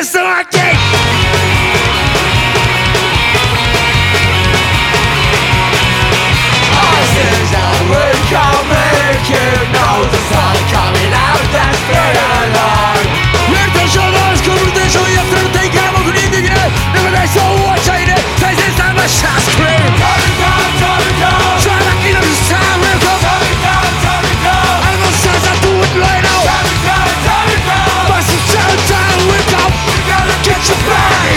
against the market. Since I will come make you know the sun coming out, that's very long. Wiertarzono, skórutyszo, ja wtedy gamo grindy grę. Never they so watch I did, face is time a shot scream. Try to get up this time, we'll come. I'm gonna say I do it right now. But some time we'll come. Get your back.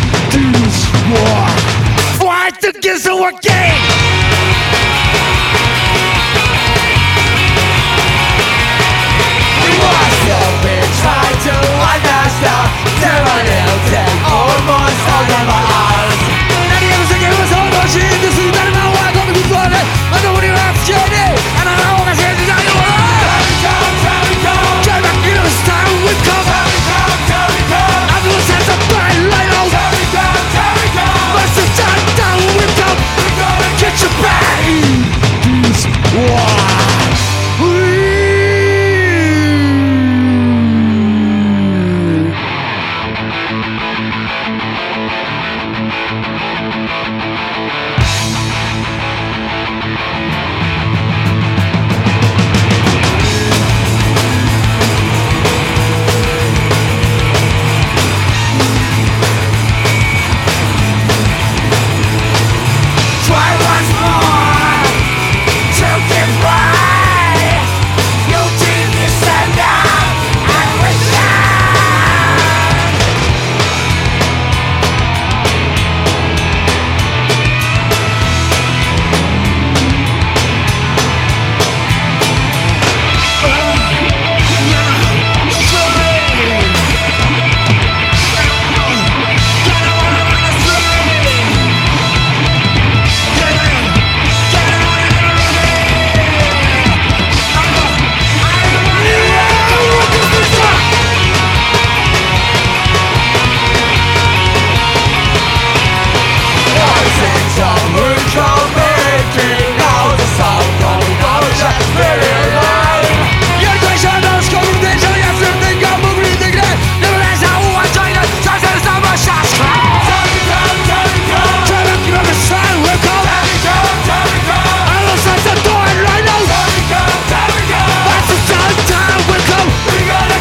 This war. Fight against our game.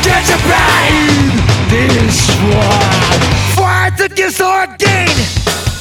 Fight against our gain.